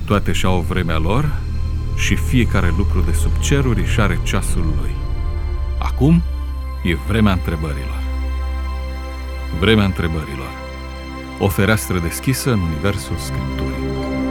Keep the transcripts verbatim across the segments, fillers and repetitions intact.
toate și-au vremea lor și fiecare lucru de sub ceruri își are ceasul lui. Acum e vremea întrebărilor. Vremea întrebărilor. O fereastră deschisă în universul Scripturii.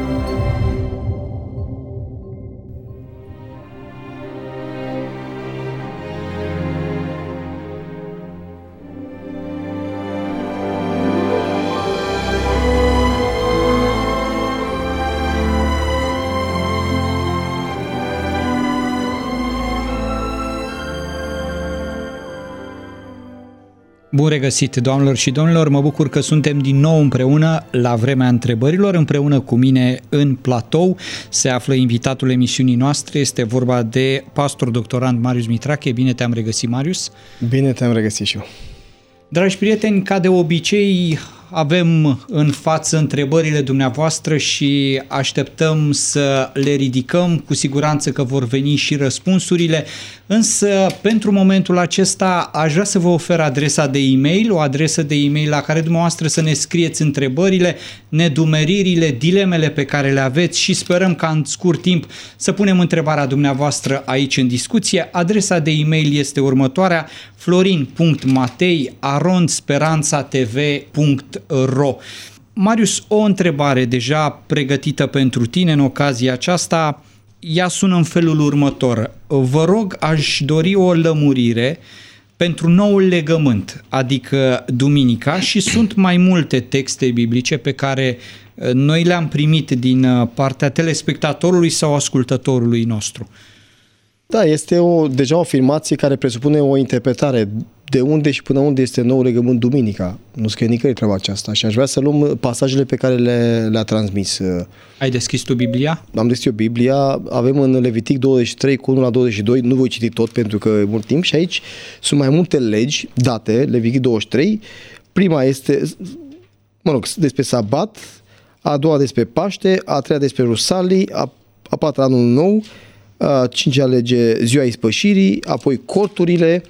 Bun regăsit, doamnelor și domnilor, mă bucur că suntem din nou împreună la vremea întrebărilor. Împreună cu mine în platou se află invitatul emisiunii noastre, este vorba de pastor doctorand Marius Mitrache. Bine te-am regăsit, Marius! Bine te-am regăsit și eu! Dragi prieteni, ca de obicei avem în față întrebările dumneavoastră și așteptăm să le ridicăm, cu siguranță că vor veni și răspunsurile, însă pentru momentul acesta aș vrea să vă ofer adresa de e-mail, o adresă de e-mail la care dumneavoastră să ne scrieți întrebările, nedumeririle, dilemele pe care le aveți și sperăm ca în scurt timp să punem întrebarea dumneavoastră aici în discuție. Adresa de e-mail este următoarea: florin punct matei arond speranța t v punct ro. Marius, o întrebare deja pregătită pentru tine în ocazia aceasta, ea sună în felul următor. Vă rog, aș dori o lămurire pentru noul legământ, adică duminica, și sunt mai multe texte biblice pe care noi le-am primit din partea telespectatorului sau ascultătorului nostru. Da, este o, deja o afirmație care presupune o interpretare. De unde și până unde este nou legământ duminica? Nu scrie nicăieri treaba aceasta și aș vrea să luăm pasajele pe care le, le-a transmis. Ai deschis tu Biblia? Am deschis eu Biblia, avem în Levitic douăzeci și trei cu unu la douăzeci și doi, nu voi citi tot pentru că e mult timp, și aici sunt mai multe legi date, Levitic douăzeci și trei. Prima este, mă rog, despre sabat, a doua despre Paște, a treia despre Rusalii, a, a patra anul nou, a cincea lege ziua ispășirii, apoi corturile.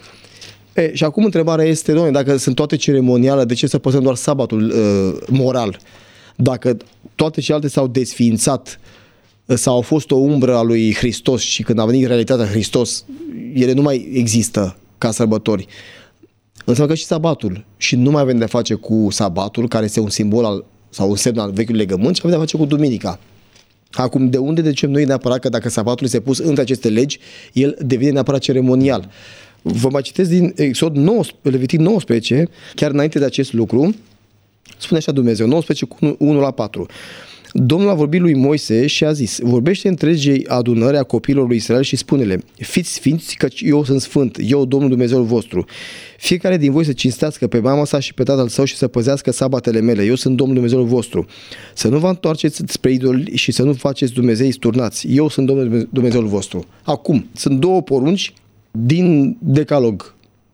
E, și acum întrebarea este, doamne, dacă sunt toate ceremoniale, de ce să păstrăm doar sabatul uh, moral? Dacă toate celelalte s-au desființat sau au fost o umbră a lui Hristos și când a venit realitatea Hristos, ele nu mai există ca sărbători. Înseamnă că și sabatul, și nu mai avem de-a face cu sabatul, care este un simbol al, sau un semn al vechiului legământ, și avem de-a face cu duminica. Acum, de unde decem noi neapărat că dacă sabatul este pus între aceste legi, el devine neapărat ceremonial? Vă mai citesc din Exod nouăsprezece, Levitic nouăsprezece, chiar înainte de acest lucru, spune așa Dumnezeu, nouăsprezece cu unu la patru. Domnul a vorbit lui Moise și a zis: vorbește întregii adunări a copiilor lui Israel și spune-le: fiți sfinți, căci eu sunt sfânt, eu Domnul Dumnezeul vostru. Fiecare din voi să cinstească pe mama sa și pe tatăl său și să păzească sabatele mele, eu sunt Domnul Dumnezeul vostru. Să nu vă întoarceți spre idoli și să nu faceți dumnezei sturnați, eu sunt Domnul Dumnezeul vostru. Acum, sunt două porunci din Decalog,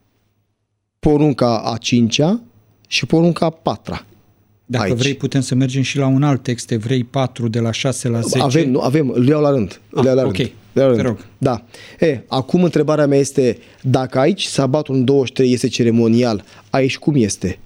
porunca a cincea și porunca a patra. Dacă aici vrei, putem să mergem și la un alt text, Evrei patru, de la șase la zece. Avem, nu, avem, îl iau la rând. Ah, le iau la ok, rând. Le iau la te rând. rog. Da. E, acum întrebarea mea este, dacă aici sabatul în douăzeci și trei este ceremonial, aici cum este?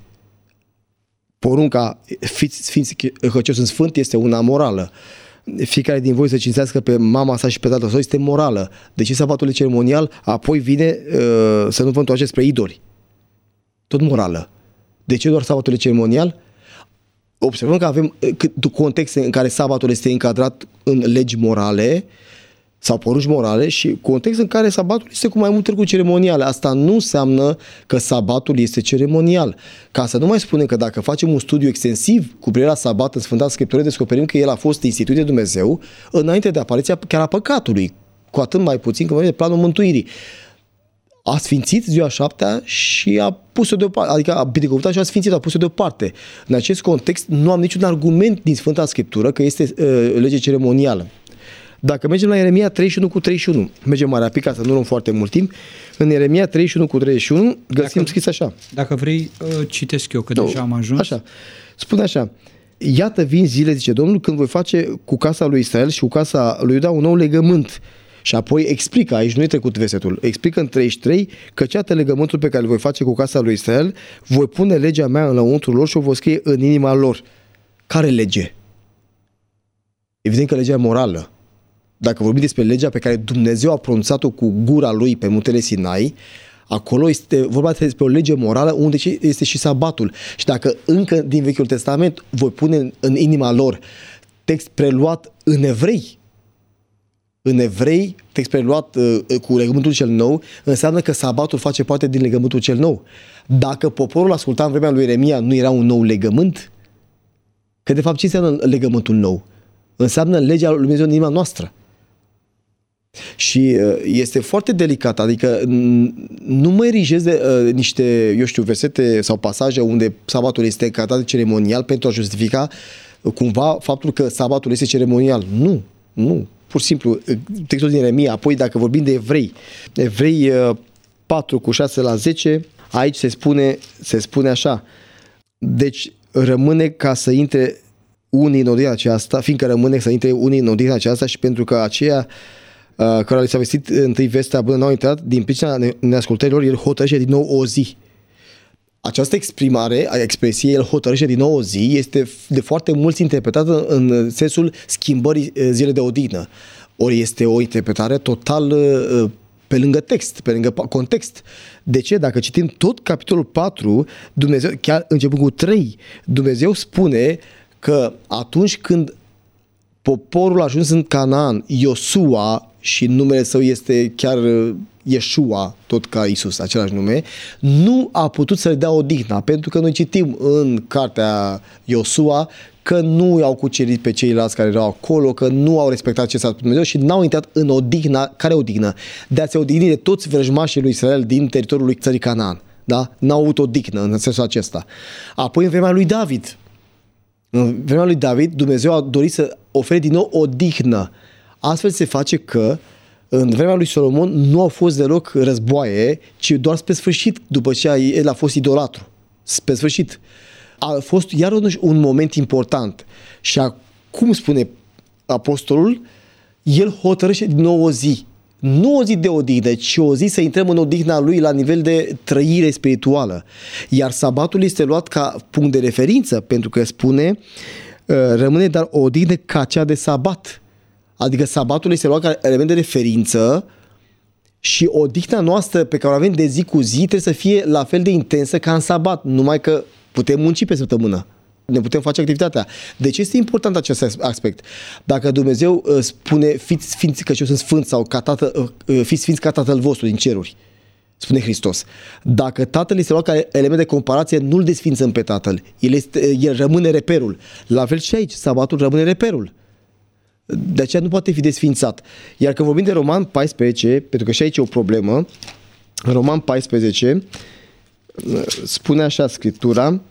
Porunca fiți sfinți, căci eu sunt sfânt, este una morală. Fiecare din voi să cinstească pe mama sa și pe tatăl său, este morală. Deci sabatul e ceremonial, apoi vine uh, să nu vă întoarceți spre idoli. Tot morală. De ce doar sabatul e ceremonial? Observăm că avem contexte în care sabatul este încadrat în legi morale sau porunci morale și context în care sabatul este cu mai multe lucruri ceremoniale. Asta nu înseamnă că sabatul este ceremonial. Ca să nu mai spunem că dacă facem un studiu extensiv cu privire la sabat în Sfânta Scriptură, descoperim că el a fost instituit de Dumnezeu înainte de apariția chiar a păcatului, cu atât mai puțin că vorbim de planul mântuirii. A sfințit ziua șaptea și a pus-o deoparte, adică a binecuvântat și a sfințit, a pus-o deoparte. În acest context nu am niciun argument din Sfânta Scriptură că este uh, lege ceremonială. Dacă mergem la Ieremia treizeci și unu cu treizeci și unu, mergem mai rapid ca să nu luăm foarte mult timp, în Ieremia treizeci și unu cu treizeci și unu găsim dacă, scris așa. Dacă vrei, uh, citesc eu, că no, deja am ajuns. Așa. Spune așa: iată vin zile, zice Domnul, când voi face cu casa lui Israel și cu casa lui Iuda un nou legământ. Și apoi explică, aici nu e trecut versetul, explică în treizeci și trei că ceată legământul pe care îl voi face cu casa lui Israel, voi pune legea mea înăuntru lor și o voi scrie în inima lor. Care lege? Evident că legea morală. Dacă vorbim despre legea pe care Dumnezeu a pronunțat-o cu gura lui pe muntele Sinai, acolo este vorba despre o lege morală unde este și sabatul. Și dacă încă din Vechiul Testament voi pune în inima lor text preluat în evrei, în evrei, text preluat uh, cu legământul cel nou, înseamnă că sabatul face parte din legământul cel nou. Dacă poporul asculta în vremea lui Ieremia, nu era un nou legământ? Că de fapt ce înseamnă legământul nou? Înseamnă legea lui Dumnezeu în inima noastră. Și este foarte delicat, adică nu mă erigez de uh, niște, eu știu, versete sau pasaje unde sabatul este în calitate ceremonial pentru a justifica cumva faptul că sabatul este ceremonial. Nu, nu. Pur și simplu, textul din Ieremia, apoi dacă vorbim de evrei, evrei patru cu șase la zece, aici se spune, se spune așa, deci rămâne ca să intre unii în odihna aceasta, fiindcă rămâne să intre unii în odihna aceasta și pentru că aceea uh, care li s-a vestit întâi vestea până n-au intrat, din pricina neascultărilor, el hotărăște din nou o zi. Această exprimare, expresie, el hotărăște din nou o zi, este de foarte mulți interpretată în sensul schimbării zilei de odihnă. Ori este o interpretare total pe lângă text, pe lângă context. De ce? Dacă citim tot capitolul patru, Dumnezeu, chiar începând cu trei, Dumnezeu spune că atunci când poporul a ajuns în Canaan, Iosua, și numele său este chiar Yeshua, tot ca Isus, același nume, nu a putut să le dea odihna, pentru că noi citim în cartea Iosua că nu i-au cucerit pe ceilalți care erau acolo, că nu au respectat ce s-a spus Dumnezeu și n-au intrat în odihna. Care odihnă? De a se odihni de toți vrăjmașii lui Israel din teritoriul lui țării Canaan. Da? N-au avut odihnă în sensul acesta. Apoi în vremea lui David, în vremea lui David, Dumnezeu a dorit să ofere din nou odihnă. Astfel se face că în vremea lui Solomon nu au fost deloc războaie, ci doar spre sfârșit, după ce el a fost idolatru. Spre sfârșit. A fost iar un moment important. Și acum spune apostolul, el hotărăște din nou o zi. Nu o zi de odihnă, ci o zi să intrăm în odihna lui la nivel de trăire spirituală. Iar sabatul este luat ca punct de referință, pentru că spune, rămâne dar o odihnă ca cea de sabat. Adică sabatul este luat ca element de referință și odihna noastră pe care o avem de zi cu zi trebuie să fie la fel de intensă ca în sabat, numai că putem munci pe săptămână, ne putem face activitatea. Deci este important acest aspect. Dacă Dumnezeu spune fiți sfinți că eu sunt sfânt sau ca tată, fiți sfinți ca Tatăl vostru din ceruri, spune Hristos. Dacă Tatăl este luat ca element de comparație, nu-L desfințăm pe Tatăl. El, este, el rămâne reperul. La fel și aici, sabatul rămâne reperul. De aceea nu poate fi desfințat. Iar când vorbim de Roman paisprezece, pentru că și aici e o problemă, în Roman paisprezece spune așa Scriptura,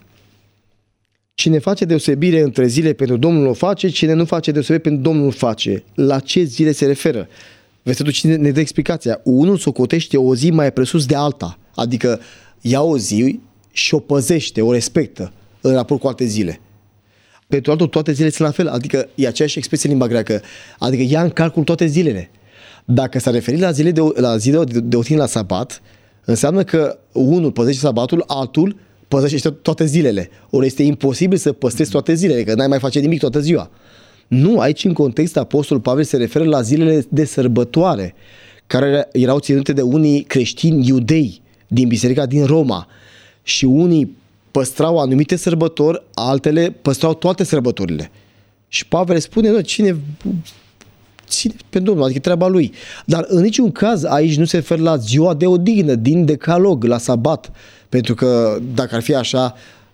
cine face deosebire între zile pentru Domnul o face, cine nu face deosebire pentru Domnul o face. La ce zile se referă? Versetul cinci ne dă explicația. Unul socotește o zi mai presus de alta, adică ia o zi și o păzește, o respectă în raport cu alte zile. Pentru altul toate zilele sunt la fel, adică e aceeași expresie în limba greacă, adică ia în calcul toate zilele. Dacă s-a referit la zile de, la zile de, de odihnă la sabat, înseamnă că unul păzește sabatul, altul păzește toate zilele. Ori este imposibil să păstrezi toate zilele, că n-ai mai face nimic toată ziua. Nu, aici în context Apostolul Pavel se referă la zilele de sărbătoare, care erau ținute de unii creștini iudei din biserica din Roma și unii păstrau anumite sărbători, altele păstrau toate sărbătorile. Și Pavel spune, nu, cine, cine pe Domnul, adică treaba lui. Dar în niciun caz aici nu se referă la ziua de odihnă, din decalog, la sabat. Pentru că dacă ar fi așa,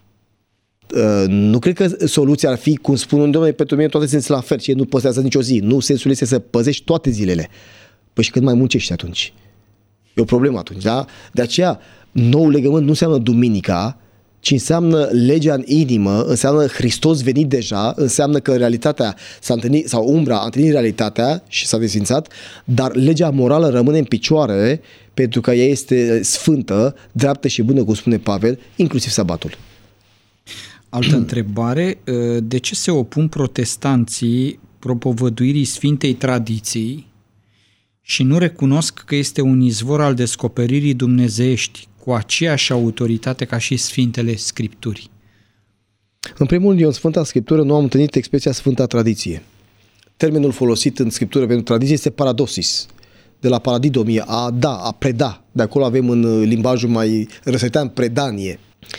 nu cred că soluția ar fi, cum spun un domnule, pentru mine toate sunt la fel și nu păstrează nicio zi. Nu, sensul este să păzești toate zilele. Păi și cât mai muncești atunci? E o problemă atunci, da? De aceea, nou legământ nu înseamnă duminica, ci înseamnă legea în inimă, înseamnă Hristos venit deja, înseamnă că realitatea s-a întâlnit, sau umbra a întâlnit realitatea și s-a desfințat, dar legea morală rămâne în picioare pentru că ea este sfântă, dreaptă și bună, cum spune Pavel, inclusiv sabatul. Altă întrebare, de ce se opun protestanții propovăduirii Sfintei Tradiții și nu recunosc că este un izvor al descoperirii dumnezeiești, cu aceeași autoritate ca și Sfintele Scripturi? În primul rând, eu în Sfânta Scriptură nu am întâlnit expresia Sfânta Tradiție. termenul folosit în Scriptură pentru tradiție este paradosis, de la paradidomie, a da, a preda. De acolo avem în limbajul mai răsătean predanie.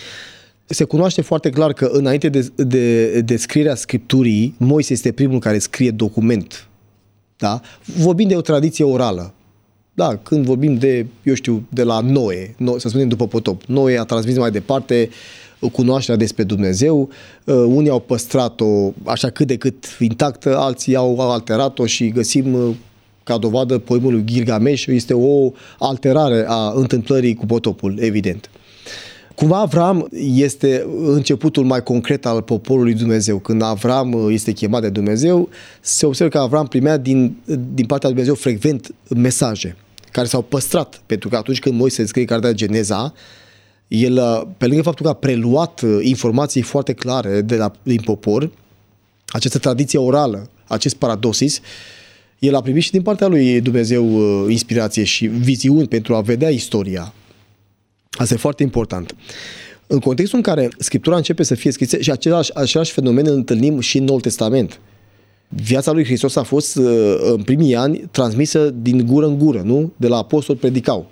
Se cunoaște foarte clar că înainte de, de, de scrierea Scripturii, Moise este primul care scrie document. Da? Vorbim de o tradiție orală. Da, când vorbim de, eu știu, de la Noe, no, să spunem după potop, Noe a transmis mai departe cunoașterea despre Dumnezeu, unii au păstrat-o așa cât de cât intactă, alții au alterat-o și găsim ca dovadă poemul lui Gilgamesh, este o alterare a întâmplării cu potopul, evident. Cumva Avram este începutul mai concret al poporului Dumnezeu. Când Avram este chemat de Dumnezeu, se observă că Avram primea din, din partea lui Dumnezeu frecvent mesaje care s-au păstrat, pentru că atunci când Moise scrie cartea Geneza, el, pe lângă faptul că a preluat informații foarte clare de la, din popor, această tradiție orală, acest paradosis, el a primit și din partea lui Dumnezeu inspirație și viziuni pentru a vedea istoria. Asta e foarte important. În contextul în care Scriptura începe să fie scrisă, și același, același fenomen îl întâlnim și în Noul Testament. Viața lui Hristos a fost în primii ani transmisă din gură în gură, nu? De la apostoli predicau.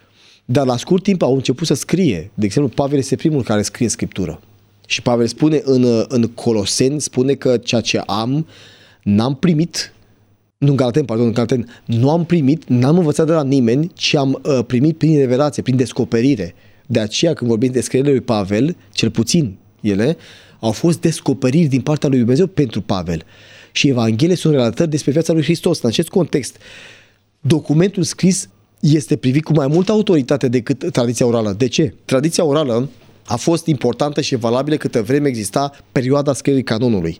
Dar la scurt timp au început să scrie. De exemplu, Pavel este primul care scrie Scriptură. Și Pavel spune în, în Coloseni, spune că ceea ce am, n-am primit, nu în Galaten, pardon, în Galaten, nu am primit, n-am învățat de la nimeni, ci am uh, primit prin revelație, prin descoperire. De aceea, când vorbim de scrierile lui Pavel, cel puțin ele, au fost descoperiri din partea lui Dumnezeu pentru Pavel. Și Evanghelie sunt relatări despre viața lui Hristos. În acest context, documentul scris este privit cu mai multă autoritate decât tradiția orală. De ce? Tradiția orală a fost importantă și valabilă câtă vreme exista perioada scrierii canonului.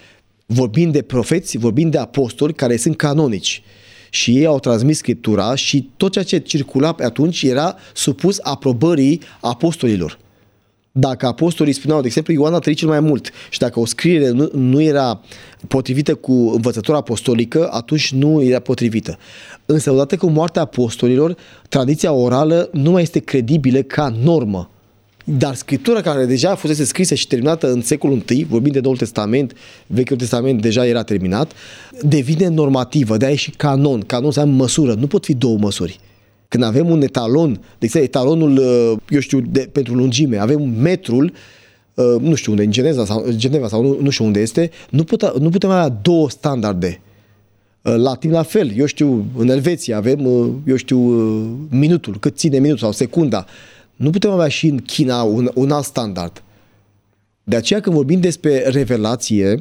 Vorbim de profeți, vorbim de apostoli care sunt canonici și ei au transmis Scriptura și tot ceea ce circula pe atunci era supus aprobării apostolilor. Dacă apostolii spuneau, de exemplu, Ioan a trăit cel mai mult și dacă o scriere nu, nu era potrivită cu învățătura apostolică, atunci nu era potrivită. Însă, odată cu moartea apostolilor, tradiția orală nu mai este credibilă ca normă. Dar Scriptura, care deja fusese scrisă și terminată în secolul I, vorbind de Noul Testament, Vechiul Testament deja era terminat, devine normativă, de-aia e și canon. Canon înseamnă măsură, nu pot fi două măsuri. Când avem un etalon, de exemplu, etalonul, eu știu, de, pentru lungime, avem metrul, nu știu unde, în Geneva sau, Geneva sau nu, nu știu unde este, nu, put, nu putem avea două standarde. La timp la fel, eu știu, în Elveția avem, eu știu, minutul, cât ține minutul sau secunda. Nu putem avea și în China un, un alt standard. De aceea când vorbim despre revelație,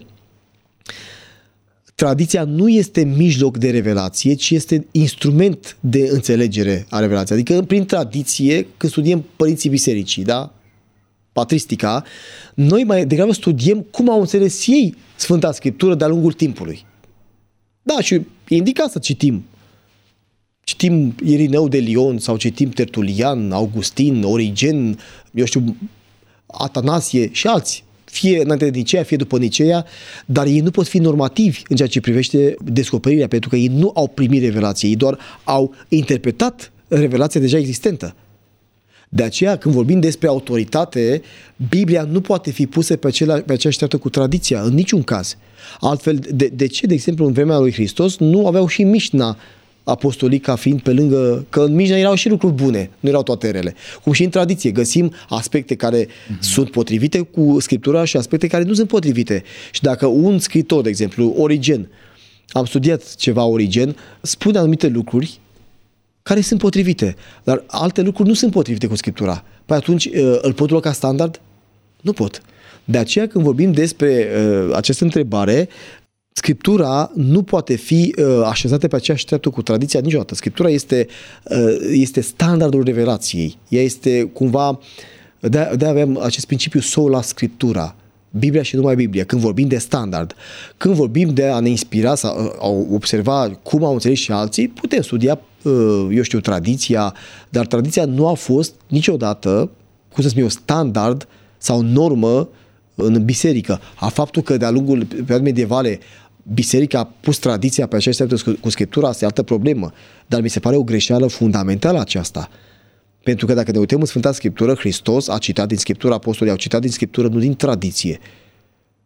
tradiția nu este mijloc de revelație, ci este instrument de înțelegere a revelației. Adică prin tradiție, când studiem părinții bisericii, da? Patristica, noi mai degrabă studiem cum au înțeles ei Sfânta Scriptură de-a lungul timpului. Da, și e indicat să citim. Citim Irineu de Lion sau citim Tertulian, Augustin, Origen, eu știu, Atanasie și alții. Fie înainte de Nicea, fie după Nicea, dar ei nu pot fi normativi în ceea ce privește descoperirea, pentru că ei nu au primit revelație, ei doar au interpretat revelația deja existentă. De aceea, când vorbim despre autoritate, Biblia nu poate fi pusă pe, acela, pe aceeași treaptă cu tradiția, în niciun caz. Altfel, de, de ce, de exemplu, în vremea lui Hristos nu aveau și Mișna apostolica fiind pe lângă, că în Mișna erau și lucruri bune, nu erau toate rele. Cum și în tradiție, găsim aspecte care uh-huh. sunt potrivite cu Scriptura și aspecte care nu sunt potrivite. Și dacă un scriitor, de exemplu, Origen, am studiat ceva Origen, spune anumite lucruri care sunt potrivite, dar alte lucruri nu sunt potrivite cu Scriptura. Păi atunci îl pot lua ca standard? Nu pot. De aceea când vorbim despre uh, această întrebare, Scriptura nu poate fi uh, așezată pe aceeași treaptă cu tradiția niciodată. Scriptura este, uh, este standardul revelației. Ea este cumva, de, de avem acest principiu sola Scriptura. Biblia și numai Biblia, când vorbim de standard. Când vorbim de a ne inspira, să a observa cum au înțeles și alții, putem studia, uh, eu știu, tradiția, dar tradiția nu a fost niciodată, cum să spun eu, standard sau normă în biserică. A faptul că de-a lungul perioadei medievale biserica a pus tradiția pe această treaptă cu Scriptura, asta e altă problemă. Dar mi se pare o greșeală fundamentală aceasta. Pentru că dacă ne uităm în Sfânta Scriptură, Hristos a citat din Scriptură, apostolii au citat din Scriptură, nu din tradiție.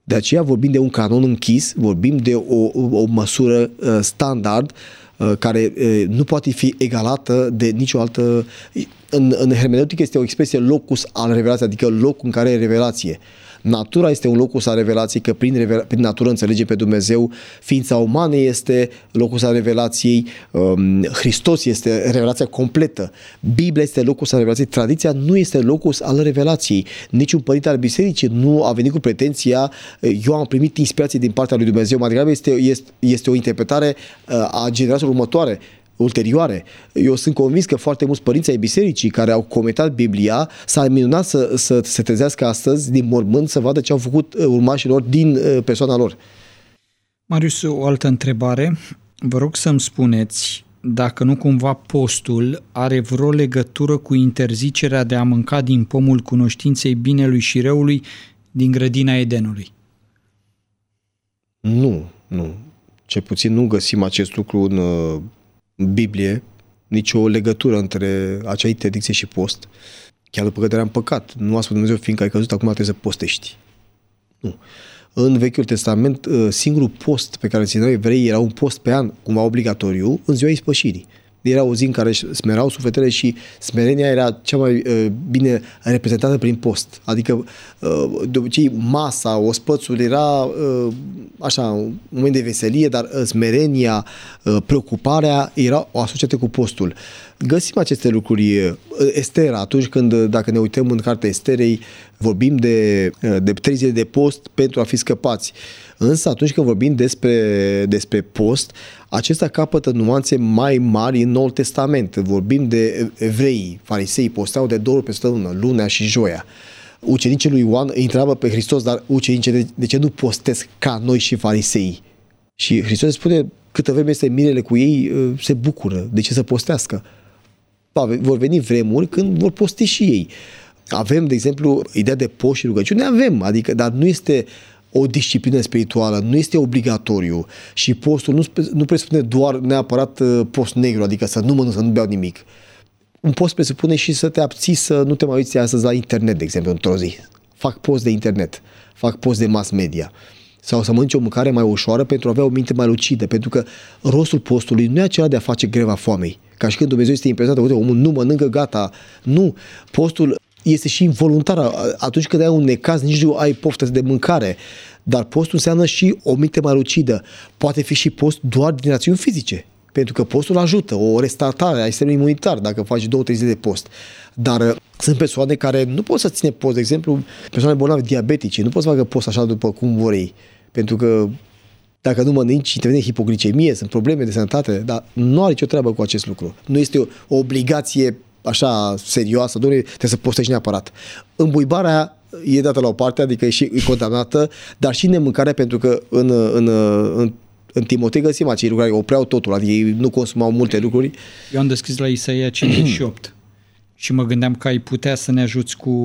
De aceea vorbim de un canon închis, vorbim de o, o, o măsură uh, standard uh, care uh, nu poate fi egalată de nicio altă... În, în hermeneutică este o expresie locus al revelației, adică locul în care e revelație. Natura este un locus al revelației, că prin, revela- prin natură înțelegem pe Dumnezeu, ființa umană este locus al revelației, um, Hristos este revelația completă, Biblia este locus al revelației, tradiția nu este locus al revelației. Niciun părinte al bisericii nu a venit cu pretenția, eu am primit inspirație din partea lui Dumnezeu, mai degrabă este, este, este o interpretare a generațiilor următoare, ulterioare. Eu sunt convins că foarte mulți părinți ai bisericii care au comentat Biblia s-au minunat să, să se trezească astăzi din mormânt să vadă ce au făcut urmașilor din persoana lor. Marius, o altă întrebare. Vă rog să-mi spuneți dacă nu cumva postul are vreo legătură cu interzicerea de a mânca din pomul cunoștinței binelui și răului din grădina Edenului. Nu, nu. Cel puțin nu găsim acest lucru în Biblie, nicio legătură între acea interdicție și post. Chiar după căderea în păcat. Nu a spus Dumnezeu, fiindcă ai căzut, acum trebuie să postești. Nu. În Vechiul Testament, singurul post pe care îl țineau evreii era un post pe an, cumva obligatoriu, în ziua ispășirii. Era o zi în care își smerau sufletele și smerenia era cea mai uh, bine reprezentată prin post. Adică, uh, de obicei, masa, ospățul era uh, așa, un moment de veselie, dar uh, smerenia, uh, preocuparea erau asociate cu postul. Găsim aceste lucruri. Estera, atunci când, dacă ne uităm în cartea Esterei, vorbim de, de trei zile de post pentru a fi scăpați. Însă atunci când vorbim despre, despre post, acesta capătă nuanțe mai mari în Noul Testament. Vorbim de evrei, farisei, posteau de două ori pe săptămână, lunea și joia. Ucenicii lui Ioan îi întreabă pe Hristos, dar ucenicii de, de ce nu postesc ca noi și farisei? Și Hristos spune, câtă vreme este mirele cu ei, se bucură. De ce să postească? Ba, vor veni vremuri când vor posti și ei. Avem, de exemplu, ideea de post și rugăciune, avem, adică, dar nu este o disciplină spirituală, nu este obligatoriu și postul nu, nu presupune doar neapărat post negru, adică să nu mănânc, să nu beau nimic. Un post presupune și să te abții, să nu te mai uiți astăzi la internet, de exemplu, într-o zi. Fac post de internet, fac post de mass media. Sau să mănânci o mâncare mai ușoară pentru a avea o minte mai lucidă, pentru că rostul postului nu e acela de a face greva foamei. Ca și când Dumnezeu este impresionat, uite, omul nu mănâncă, gata. Nu, postul este și involuntar. Atunci când ai un necaz, nici nu ai poftă de mâncare. Dar postul înseamnă și o minte mai lucidă. Poate fi și post doar din rațiuni fizice. Pentru că postul ajută, o restartare a sistemului imunitar, dacă faci două, trei zile de post. Dar sunt persoane care nu pot să ține post, de exemplu, persoane bolnave diabetice, nu pot să facă post așa după cum vor ei. Pentru că dacă nu mănânci, intervine hipoglicemie, sunt probleme de sănătate, dar nu are nicio treabă cu acest lucru. Nu este o, o obligație așa serioasă, domnule, trebuie să postești neapărat. Îmbuibarea e dată la o parte, adică e și e condamnată, dar și nemâncarea, pentru că în, în, în, în Timotei găsim acei lucruri care opreau totul, adică ei nu consumau multe lucruri. Eu am deschis la Isaia cincizeci și opt și mă gândeam că ai putea să ne ajuți cu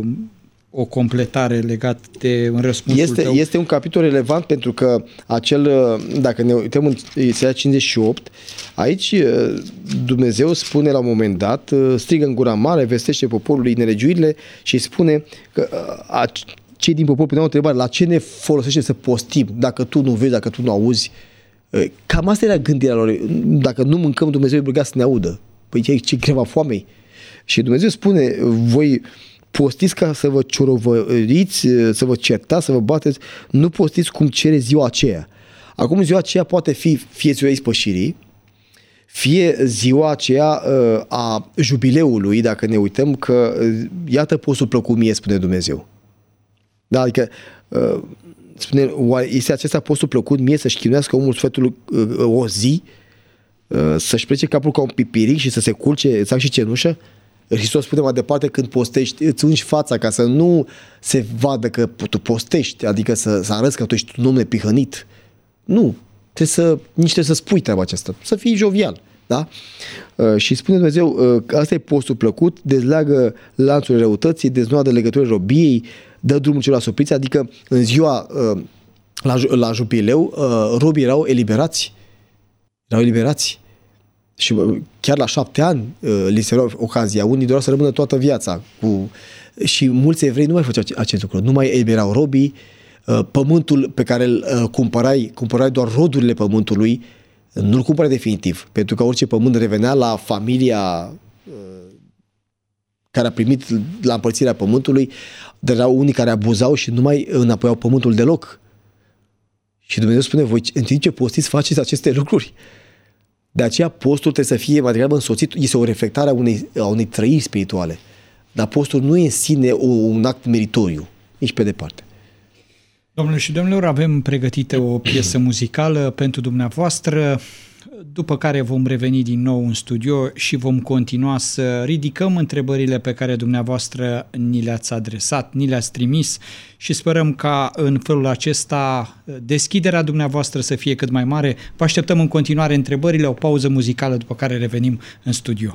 o completare legată de în răspunsul este, tău. Este un capitol relevant pentru că acel, dacă ne uităm în Isaia cincizeci și opt, aici Dumnezeu spune la un moment dat, strigă în gura mare, vestește poporului nelegiuirile și spune că cei din popor puneau o întrebare, la ce ne folosește să postim dacă tu nu vezi, dacă tu nu auzi? Cam asta era gândirea lor. Dacă nu mâncăm, Dumnezeu e obligat să ne audă. Păi ce, ce greva foamei? Și Dumnezeu spune, voi postiți ca să vă ciorovăriți, să vă certați, să vă bateți, nu postiți cum cere ziua aceea. Acum ziua aceea poate fi fie ziua ispășirii, fie ziua aceea uh, a jubileului, dacă ne uităm că uh, iată postul plăcut mie, spune Dumnezeu. Da, adică uh, spune, este acesta postul plăcut mie să-și chinuiască omul sufletul uh, o zi, uh, să-și plece capul ca un pipiric și să se culce exact și cenușă? Hristos spune mai departe, când postești, îți ungi fața ca să nu se vadă că tu postești, adică să, să arăți că tu ești un om nepihănit. Nu, trebuie să, nici trebuie să spui treaba aceasta, să fii jovial. Da? Uh, și spune Dumnezeu uh, că asta e postul plăcut, dezleagă lanțurile răutății, deznoadă legăturile robiei, dă drumul celor asupriți, adică în ziua uh, la, la jubileu uh, robii erau eliberați. Erau eliberați. Și chiar la șapte ani uh, li se lua ocazia. Unii doreau să rămână toată viața. Cu... Și mulți evrei nu mai făceau acest lucru. Nu mai eliberau robii, pământul pe care îl cumpărai, cumpărai doar rodurile pământului, nu-l cumpărai definitiv, pentru că orice pământ revenea la familia care a primit la împărțirea pământului, dar erau unii care abuzau și nu mai înapoiau pământul deloc. Și Dumnezeu spune, voi în timp ce postiți, faceți aceste lucruri. De aceea postul trebuie să fie mai degrabă însoțit, este o reflectare a unei, a unei trăiri spirituale. Dar postul nu e în sine o, un act meritoriu, nici pe departe. Domnule și domnilor, avem pregătită o piesă muzicală pentru dumneavoastră, după care vom reveni din nou în studio și vom continua să ridicăm întrebările pe care dumneavoastră ni le-ați adresat, ni le-ați trimis și sperăm ca în felul acesta deschiderea dumneavoastră să fie cât mai mare. Vă așteptăm în continuare întrebările, o pauză muzicală, după care revenim în studio.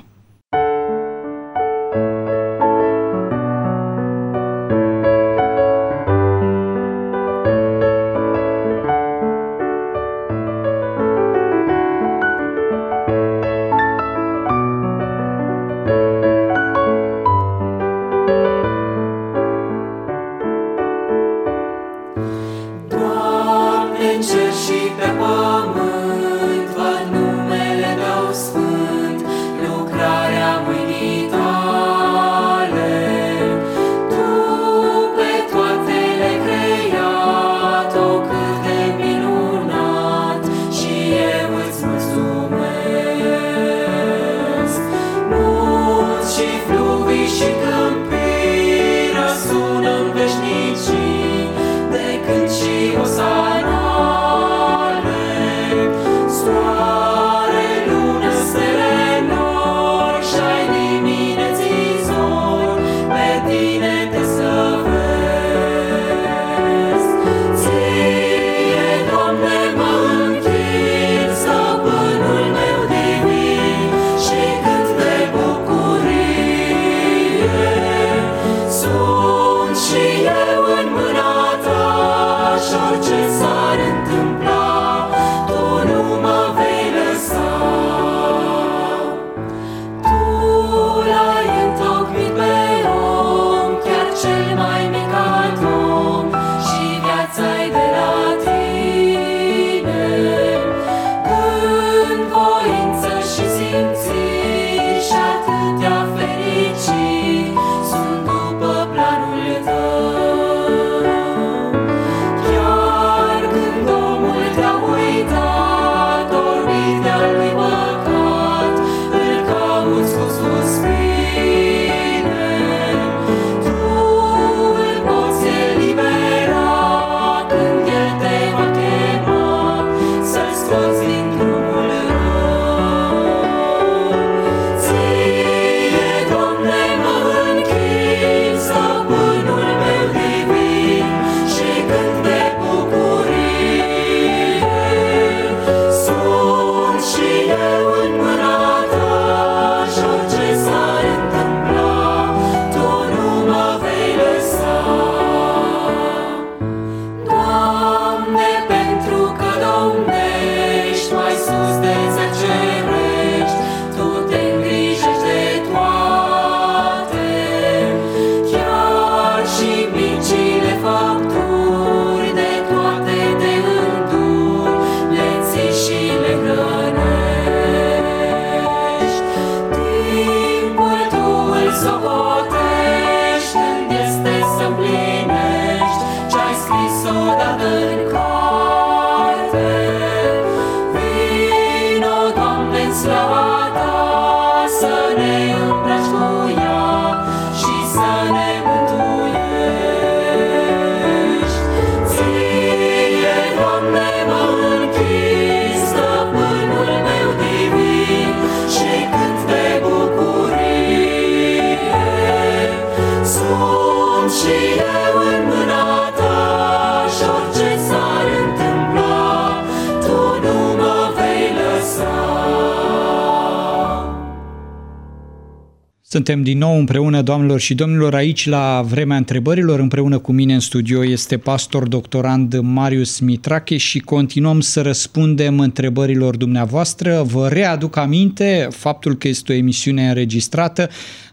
Suntem din nou împreună, doamnelor și domnilor, aici la Vremea Întrebărilor. Împreună cu mine în studio este pastor doctorand Marius Mitrache și continuăm să răspundem întrebărilor dumneavoastră. Vă readuc aminte faptul că este o emisiune înregistrată.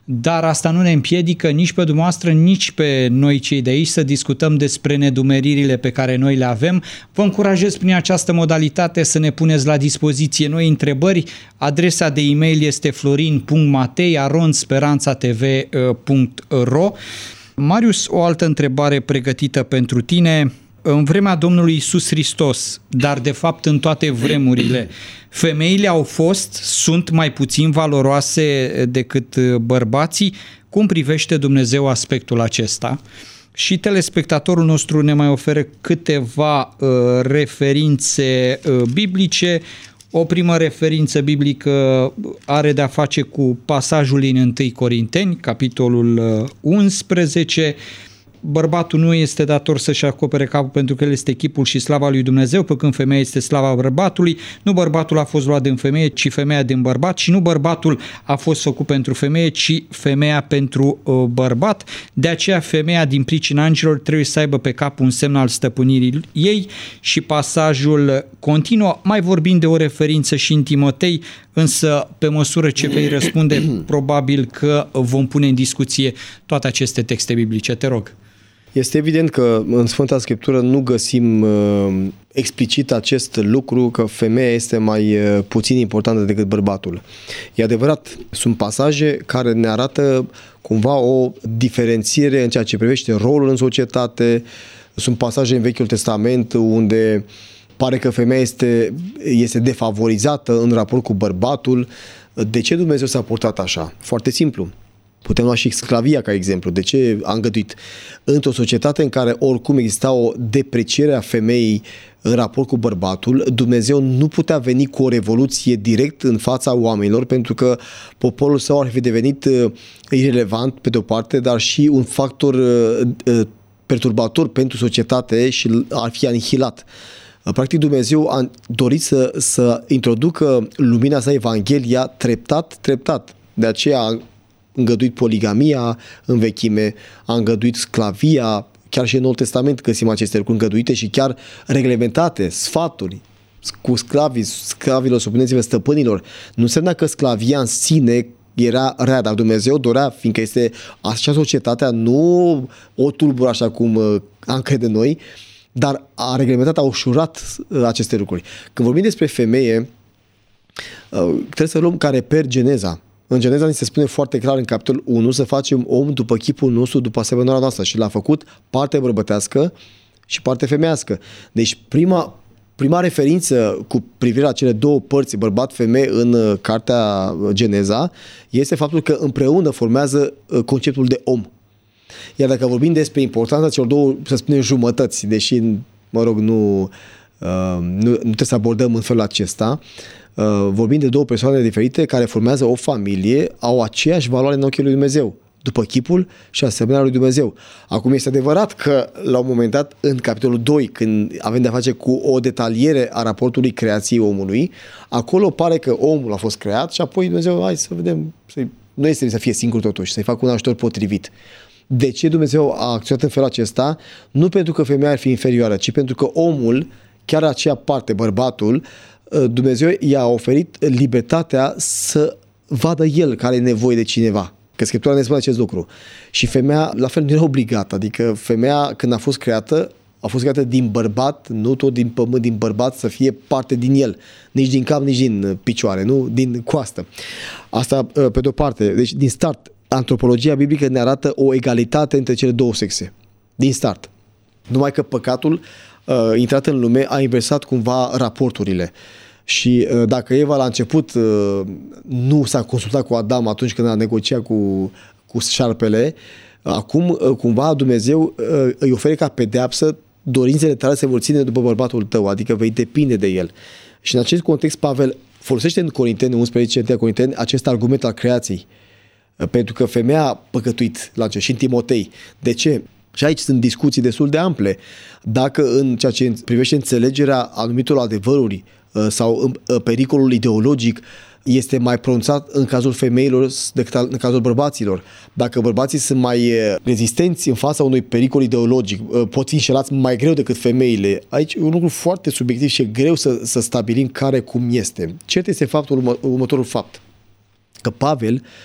dar asta nu ne împiedică nici pe dumneavoastră, nici pe noi cei de aici să discutăm despre nedumeririle pe care noi le avem. Vă încurajez prin această modalitate să ne puneți la dispoziție noi întrebări. Adresa de e-mail este florin punct matei arond speranța t v punct r o. Marius, o altă întrebare pregătită pentru tine. În vremea Domnului Iisus Hristos, dar de fapt în toate vremurile, femeile au fost, sunt mai puțin valoroase decât bărbații? Cum privește Dumnezeu aspectul acesta? Și telespectatorul nostru ne mai oferă câteva uh, referințe uh, biblice. O primă referință biblică are de-a face cu pasajul din întâi Corinteni, capitolul unsprezece. Bărbatul nu este dator să-și acopere capul pentru că el este chipul și slava lui Dumnezeu, pe când femeia este slava bărbatului. Nu bărbatul a fost luat din femeie, ci femeia din bărbat, și nu bărbatul a fost făcut pentru femeie, ci femeia pentru uh, bărbat. De aceea femeia din pricina îngerilor trebuie să aibă pe cap un semn al stăpânirii ei, și pasajul continuă, mai vorbind de o referință și în Timotei, însă pe măsură ce vei răspunde, probabil că vom pune în discuție toate aceste texte biblice. Te rog. Este evident că în Sfânta Scriptură nu găsim uh, explicit acest lucru, că femeia este mai uh, puțin importantă decât bărbatul. E adevărat, sunt pasaje care ne arată cumva o diferențiere în ceea ce privește rolul în societate. Sunt pasaje în Vechiul Testament unde pare că femeia este, este defavorizată în raport cu bărbatul. De ce Dumnezeu s-a purtat așa? Foarte simplu. Putem lua și sclavia ca exemplu. De ce a îngăduit? Într-o societate în care oricum exista o depreciere a femeii în raport cu bărbatul, Dumnezeu nu putea veni cu o revoluție direct în fața oamenilor, pentru că poporul său ar fi devenit irelevant pe de o parte, dar și un factor perturbator pentru societate și ar fi anihilat. Practic Dumnezeu a dorit să, să introducă lumina sa, Evanghelia, treptat, treptat. De aceea a îngăduit poligamia în vechime, a îngăduit sclavia, chiar și în Noul Testament găsim aceste lucruri îngăduite și chiar reglementate, sfaturi cu sclavii, sclavilor, supuneți-vă stăpânilor. Nu înseamnă că sclavia în sine era rea, dar Dumnezeu dorea, fiindcă este așa societatea, nu o tulbură așa cum am crede noi, dar a reglementat, a ușurat aceste lucruri. Când vorbim despre femeie, trebuie să luăm ca reper Geneza. În Geneza ni se spune foarte clar în capitolul unu să facem om după chipul nostru, după asemănarea noastră, și l-a făcut parte bărbătească și parte femeiască. Deci prima, prima referință cu privire la cele două părți, bărbat-femeie, în cartea Geneza, este faptul că împreună formează conceptul de om. Iar dacă vorbim despre importanța celor două, să spunem, jumătăți, deși, mă rog, nu, uh, nu, nu trebuie să abordăm în felul acesta, uh, vorbim de două persoane diferite care formează o familie, au aceeași valoare în ochii lui Dumnezeu, după chipul și asemenea lui Dumnezeu. Acum este adevărat că la un moment dat, în capitolul doi, când avem de-a face cu o detaliere a raportului creației omului, acolo pare că omul a fost creat și apoi Dumnezeu, hai să vedem, să nu este să fie singur totuși, să-i facă un ajutor potrivit. De ce Dumnezeu a acționat în felul acesta? Nu pentru că femeia ar fi inferioară, ci pentru că omul, chiar aceea parte, bărbatul, Dumnezeu i-a oferit libertatea să vadă el care are nevoie de cineva. Că Scriptura ne spune acest lucru. Și femeia, la fel, nu era obligată. Adică femeia, când a fost creată, a fost creată din bărbat, nu tot din pământ, din bărbat, să fie parte din el. Nici din cap, nici din picioare, nu? Din coastă. Asta pe de-o parte. Deci, din start, antropologia biblică ne arată o egalitate între cele două sexe. Din start. Numai că păcatul uh, intrat în lume a inversat cumva raporturile. Și uh, dacă Eva la început uh, nu s-a consultat cu Adam atunci când a negociat cu, cu șarpele, acum uh, cumva Dumnezeu uh, îi oferă ca pedeapsă: dorințele tale se vor ține după bărbatul tău, adică vei depinde de el. Și în acest context Pavel folosește în Corinteni unsprezece, Corinteni, acest argument al creației. Pentru că femeia a păcătuit la început, și în Timotei. De ce? Și aici sunt discuții destul de ample. Dacă în ceea ce privește înțelegerea anumitor adevăruri sau în pericolul ideologic este mai pronunțat în cazul femeilor decât în cazul bărbaților. Dacă bărbații sunt mai rezistenți în fața unui pericol ideologic, pot fi înșelați mai greu decât femeile. Aici e un lucru foarte subiectiv și e greu să, să stabilim care cum este. Cert este faptul urmă, următorul fapt. Că Pavel,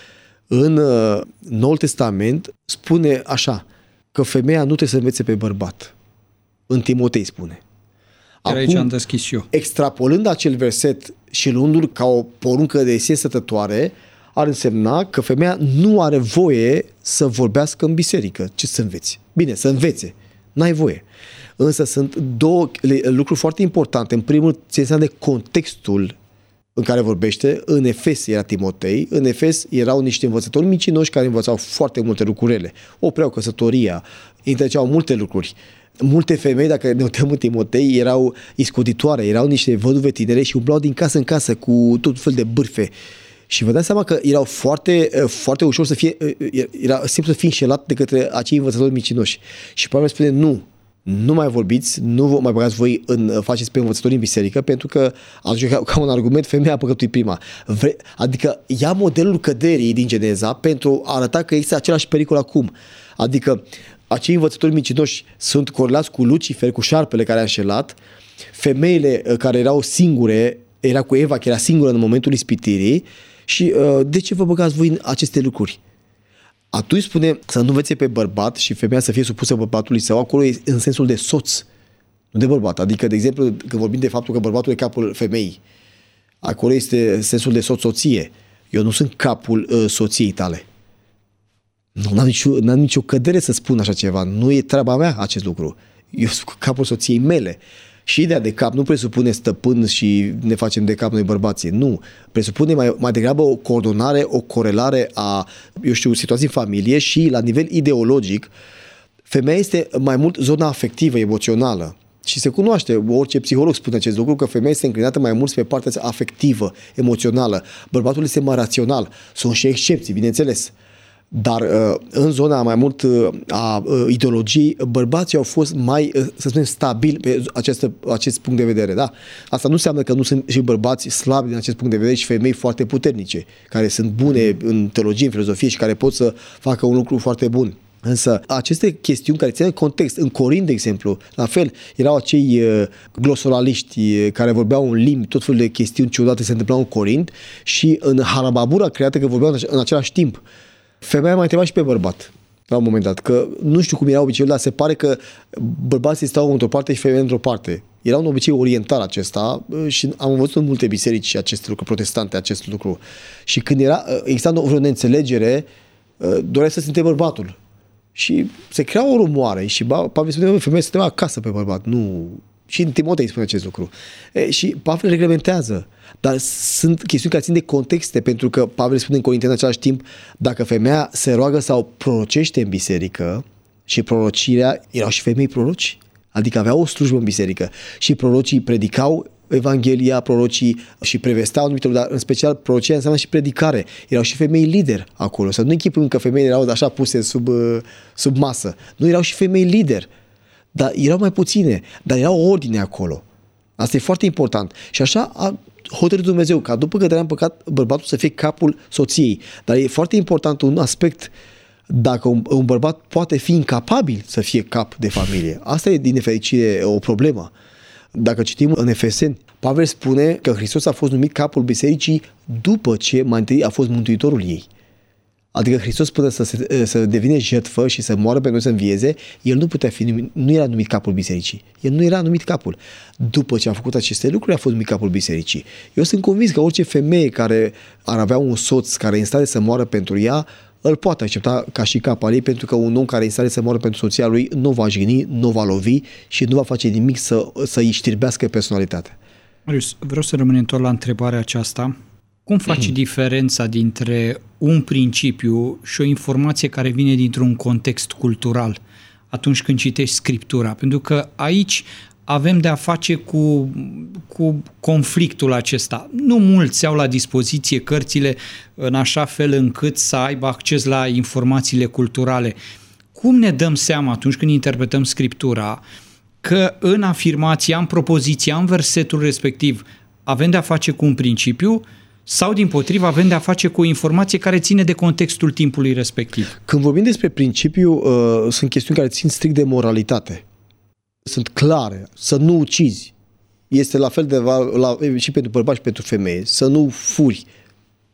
În uh, Noul Testament spune așa, că femeia nu trebuie să învețe pe bărbat. În Timotei spune. Acum, aici am deschis eu. Extrapolând acel verset și luându-l ca o poruncă de sine stătătoare, ar însemna că femeia nu are voie să vorbească în biserică. Ce să înveți? Bine, să învețe. N-ai voie. Însă sunt două lucruri foarte importante. În primul, ține seama de contextul în care vorbește. În Efes era Timotei. În Efes erau niște învățători micinoși care învățau foarte multe lucrurile. Opreau căsătoria, interceau multe lucruri. Multe femei, dacă ne uităm în Timotei, erau iscoditoare, erau niște văduve tinere și umblau din casă în casă cu tot fel de bârfe. Și vă dați seama că erau foarte, foarte ușor să fie, era simplu să fie înșelat de către acei învățători micinoși. Și Pavel spune, nu, nu mai vorbiți, nu vă mai băgați voi în, faceți pe învățători în biserică, pentru că, atunci, ca, ca un argument, femeia a păcătuit prima. Vre, adică ia modelul căderii din Geneza pentru a arăta că există același pericol acum. Adică acei învățători micinoși sunt corelați cu Lucifer, cu șarpele care a înșelat, femeile care erau singure, era cu Eva, care era singură în momentul ispitirii, și uh, de ce vă băgați voi în aceste lucruri? Atunci spune să nu învețe pe bărbat și femeia să fie supusă bărbatului său, acolo e în sensul de soț, nu de bărbat. Adică, de exemplu, când vorbim de faptul că bărbatul e capul femeii, acolo este sensul de soț-soție. Eu nu sunt capul uh, soției tale. Nu, n-am nicio, n-am nicio cădere să spun așa ceva. Nu e treaba mea acest lucru. Eu sunt capul soției mele. Și ideea de cap nu presupune stăpân și ne facem de cap noi bărbații. Nu. Presupune mai, mai degrabă o coordonare, o corelare a, eu știu, situații în familie și la nivel ideologic. Femeia este mai mult zona afectivă, emoțională. Și se cunoaște, orice psiholog spune acest lucru, că femeia este înclinată mai mult pe partea afectivă, emoțională. Bărbatul este mai rațional. Sunt și excepții, bineînțeles. Dar în zona mai mult a ideologiei, bărbații au fost mai, să spunem, stabili pe acest, acest punct de vedere. Da? Asta nu înseamnă că nu sunt și bărbați slabi din acest punct de vedere și femei foarte puternice, care sunt bune în teologie, în filozofie și care pot să facă un lucru foarte bun. Însă aceste chestiuni care țin în context, în Corint, de exemplu, la fel, erau acei glosoraliști care vorbeau în limbi, tot felul de chestiuni ciudate se întâmplau în Corint și în Harababura creată că vorbeau în același timp. Femeia mai întreba și pe bărbat, la un moment dat, că nu știu cum era obiceiul, dar se pare că bărbații stau într-o parte și femeile într-o parte. Era un obicei oriental acesta și am văzut în multe biserici acest lucru, protestante acest lucru. Și când era, exista o neînțelegere, dorea să se întrebe bărbatul. Și se crea o rumoare și Pavel spune, femeia se întreba acasă pe bărbat, nu... Și în Timotei spune acest lucru. E, și Pavel reglementează. Dar sunt chestiuni care țin de contexte, pentru că Pavel spune în Corinteni în același timp, dacă femeia se roagă sau prorocește în biserică, și prorocirea, erau și femei proroci, adică aveau o slujbă în biserică și prorocii predicau Evanghelia, prorocii și prevesteau anumite, dar în special prorocia înseamnă și predicare. Erau și femei lideri acolo. Să nu închipuim că femeile erau așa puse sub, sub masă. Nu, erau și femei lideri. Dar erau mai puține, dar era o ordine acolo. Asta e foarte important. Și așa a hotărât Dumnezeu ca după căderea în păcat bărbatul să fie capul soției. Dar e foarte important un aspect, dacă un, un bărbat poate fi incapabil să fie cap de familie. Asta e din nefericire o problemă. Dacă citim în Efeseni, Pavel spune că Hristos a fost numit capul bisericii după ce mai întâi a fost mântuitorul ei. Adică Hristos până să, se, să devine jertfă și să moară pe noi să învieze, el nu putea fi numit, nu era numit capul bisericii. El nu era numit capul. După ce a făcut aceste lucruri, a fost numit capul bisericii. Eu sunt convins că orice femeie care ar avea un soț care e în stare să moară pentru ea, îl poate accepta ca și cap al ei, pentru că un om care e în stare să moară pentru soția lui nu va jigni, nu va lovi și nu va face nimic să, să-i știrbească personalitatea. Marius, vreau să rămânem tot la întrebarea aceasta. Cum faci mm. diferența dintre un principiu și o informație care vine dintr-un context cultural atunci când citești Scriptura? Pentru că aici avem de-a face cu, cu conflictul acesta. Nu mulți au la dispoziție cărțile în așa fel încât să aibă acces la informațiile culturale. Cum ne dăm seama atunci când interpretăm Scriptura că în afirmația, în propoziția, în versetul respectiv avem de-a face cu un principiu sau, dimpotrivă, avem de-a face cu o informație care ține de contextul timpului respectiv? Când vorbim despre principiu, uh, sunt chestiuni care țin strict de moralitate. Sunt clare. Să nu ucizi. Este la fel de la, și pentru bărbați și pentru femeie. Să nu furi.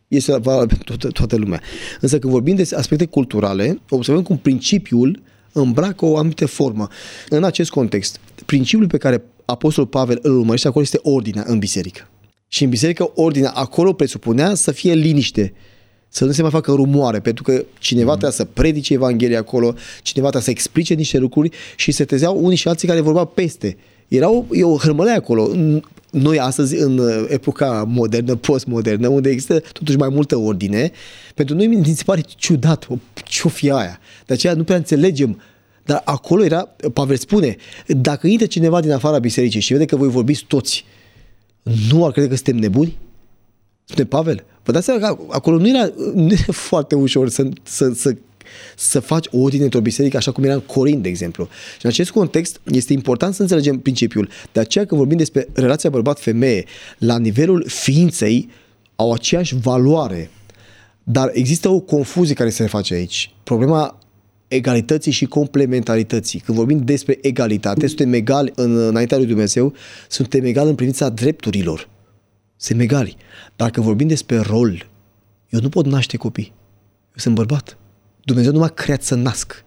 este valabil pentru toată, toată lumea. Însă când vorbim de aspecte culturale, observăm cum principiul îmbracă o anumită formă. În acest context, principiul pe care Apostolul Pavel îl urmărește acolo este ordinea în biserică. Și în biserică ordinea acolo presupunea să fie liniște, să nu se mai facă rumoare, pentru că cineva mm. trebuia să predice Evanghelia acolo, cineva trebuia să explice niște lucruri și se trezeau unii și alții care vorbeau peste. Era o, e o hărmăleie acolo. Noi astăzi, în epoca modernă, postmodernă, unde există totuși mai multă ordine, pentru noi mi se pare ciudat ce-o fi aia. De aceea nu prea înțelegem. Dar acolo era, Pavel spune, dacă intră cineva din afara bisericii și vede că voi vorbiți toți, nu ar crede că suntem nebuni? Spune Pavel. Vă dați seama că acolo nu era, nu era foarte ușor să, să, să, să faci o ordine într-o biserică așa cum era în Corint, de exemplu. Și în acest context este important să înțelegem principiul. De aceea când vorbim despre relația bărbat-femeie, la nivelul ființei au aceeași valoare. Dar există o confuzie care se face aici. Problema egalității și complementarității. Când vorbim despre egalitate, suntem egali în, înaintea lui Dumnezeu, suntem egali în privința drepturilor. Suntem egali. Dar când vorbim despre rol, eu nu pot naște copii. Eu sunt bărbat. Dumnezeu nu m-a creat să nasc.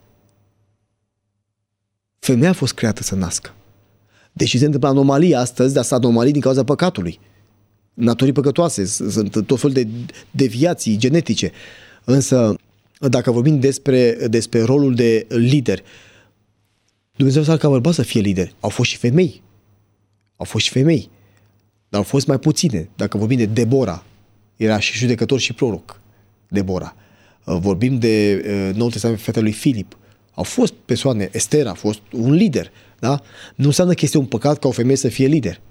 Femeia a fost creată să nască. Deși se întâmplă anomalii astăzi, dar sunt anomalii din cauza păcatului. Naturii păcătoase, sunt tot fel de deviații genetice. Însă, dacă vorbim despre, despre rolul de lider, Dumnezeu s-a ca bărbat să fie lider. Au fost și femei. Au fost și femei. Dar au fost mai puține. Dacă vorbim de Debora, era și judecător și proroc. Debora. Vorbim de uh, Noul Testament, fetele lui Filip. Au fost persoane, Ester a fost un lider. Da? Nu înseamnă că este un păcat ca o femeie să fie lider.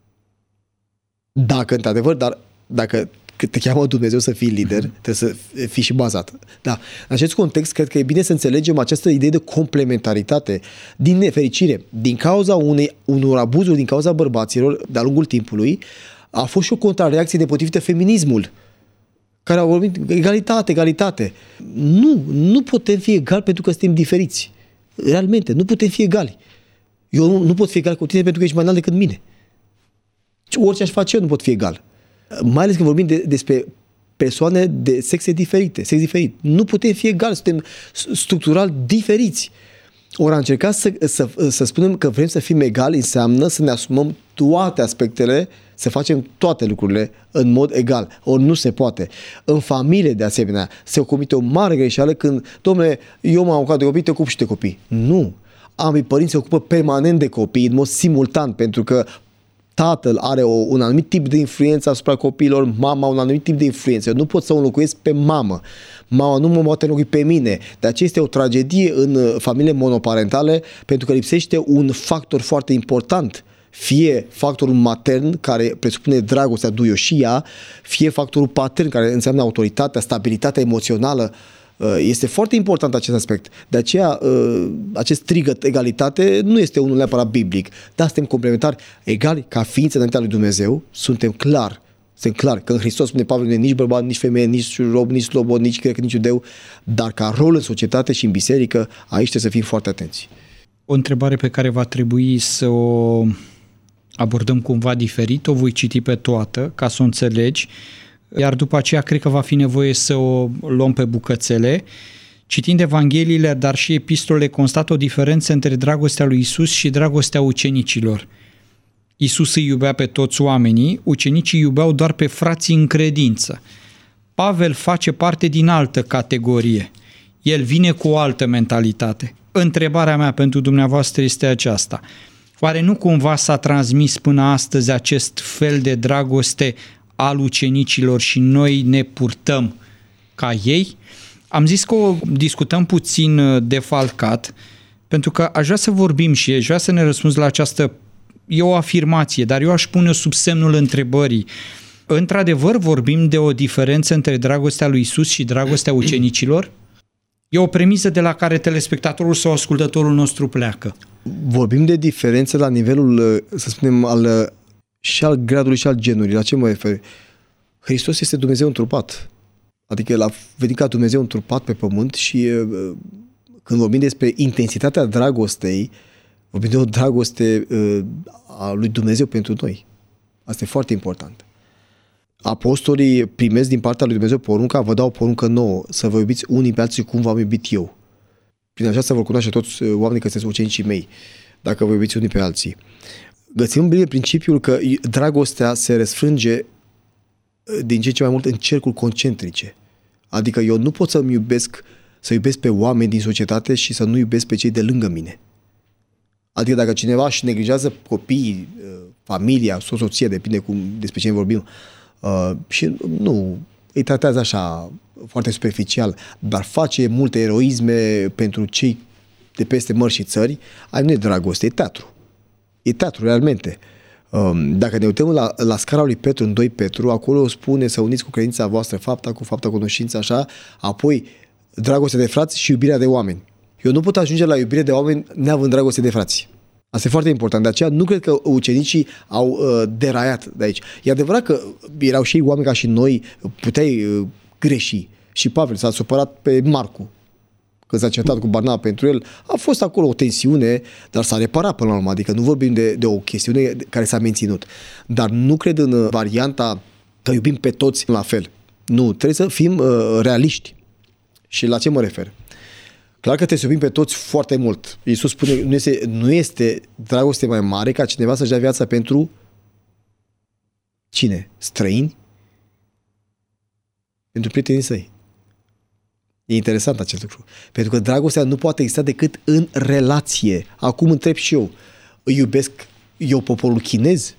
Dacă, într-adevăr, dar dacă te cheamă Dumnezeu să fii lider, trebuie să fii și bazat. Da. În acest context, cred că e bine să înțelegem această idee de complementaritate. Din nefericire, din cauza unei, unor abuzuri, din cauza bărbaților, de-a lungul timpului, a fost și o contrareacție nepotrivită feminismul, care au vorbit egalitate, egalitate. Nu, nu putem fi egali pentru că suntem diferiți. Realmente, nu putem fi egali. Eu nu, nu pot fi egal cu tine pentru că ești mai înalt decât mine. Orice aș face eu, nu pot fi egal. Mai ales când vorbim de, despre persoane de sexe diferite, sex diferit. Nu putem fi egali, suntem structural diferiți. Ori a încercat să, să, să spunem că vrem să fim egali înseamnă să ne asumăm toate aspectele, să facem toate lucrurile în mod egal. Ori nu se poate. În familie, de asemenea, se comite o mare greșeală când, domnule, eu m-am ocupat de copii, te ocup și de copii. Nu. Ambii părinți se ocupă permanent de copii, în mod simultan, pentru că tatăl are o, un anumit tip de influență asupra copiilor, mama un anumit tip de influență. Eu nu pot să o înlocuiesc pe mamă. Mama nu mă poate înlocui pe mine. De aceea este o tragedie în familiile monoparentale, pentru că lipsește un factor foarte important. Fie factorul matern, care presupune dragostea, duioșia, fie factorul patern, care înseamnă autoritatea, stabilitatea emoțională. Este foarte important acest aspect. De aceea, acest strigăt egalitate nu este unul neapărat biblic. Dar suntem complementari, egali ca ființe înaintea lui Dumnezeu. Suntem clar, suntem clar că în Hristos, spune Pavel, nu e nici bărbat, nici femeie, nici rob, nici slobod, nici grec, nici iudeu. Dar ca rol în societate și în biserică, aici trebuie să fim foarte atenți. O întrebare pe care va trebui să o abordăm cumva diferit, o voi citi pe toată ca să o înțelegi, iar după aceea cred că va fi nevoie să o luăm pe bucățele. Citind Evangheliile, dar și epistolele, constat o diferență între dragostea lui Isus și dragostea ucenicilor. Isus îi iubea pe toți oamenii, ucenicii iubeau doar pe frații în credință. Pavel face parte din altă categorie. El vine cu o altă mentalitate. Întrebarea mea pentru dumneavoastră este aceasta. Oare nu cumva s-a transmis până astăzi acest fel de dragoste al ucenicilor și noi ne purtăm ca ei? Am zis că o discutăm puțin defalcat, pentru că aș vrea să vorbim și aș vrea să ne răspunzi la această, e o afirmație, dar eu aș pune sub semnul întrebării. Într-adevăr vorbim de o diferență între dragostea lui Isus și dragostea ucenicilor? E o premisă de la care telespectatorul sau ascultătorul nostru pleacă. Vorbim de diferență la nivelul, să spunem, al și al gradului și al genului. La ce mă refer? Hristos este Dumnezeu întrupat. Adică El a venit ca Dumnezeu întrupat pe pământ și când vorbim despre intensitatea dragostei, vorbim de o dragoste a lui Dumnezeu pentru noi. Asta e foarte important. apostolii primesc din partea lui Dumnezeu porunca, vă dau poruncă nouă, să vă iubiți unii pe alții cum v-am iubit eu. Prin aceasta vor cunoaște toți oamenii că sunteți ucenicii mei, dacă vă iubiți unii pe alții. Găsim în Biblie principiul că dragostea se răsfrânge din ce în ce mai mult în cercuri concentrice. Adică eu nu pot să-mi iubesc, să iubesc pe oameni din societate și să nu iubesc pe cei de lângă mine. Adică dacă cineva își neglijează copiii, familia, soția, depinde cum, despre cine vorbim, și nu îi tratează așa foarte superficial, dar face multe eroisme pentru cei de peste mări și țări, ai nu e dragoste, e teatru. E teatru, realmente. Dacă ne uităm la, la scara lui Petru în doi Petru, acolo spune să uniți cu credința voastră fapta, cu fapta cunoștința, așa, apoi dragostea de frați și iubirea de oameni. Eu nu pot ajunge la iubire de oameni neavând dragoste de frați. Asta e foarte important. De aceea nu cred că ucenicii au uh, deraiat de aici. E adevărat că erau și ei oameni ca și noi, puteai uh, greși. Și Pavel s-a supărat pe Marcu când s-a certat cu Barnaba pentru el. A fost acolo o tensiune, dar s-a reparat până la urmă. Adică nu vorbim de, de o chestiune care s-a menținut. Dar nu cred în varianta că iubim pe toți la fel. Nu, trebuie să fim uh, realiști. Și la ce mă refer? Clar că trebuie să iubim pe toți foarte mult. Iisus spune, nu este, nu este dragoste mai mare ca cineva să-și dea viața pentru cine? Străini? Pentru prietenii săi. E interesant acest lucru. Pentru că dragostea nu poate exista decât în relație. Acum întreb și eu, îi iubesc eu poporul chinez?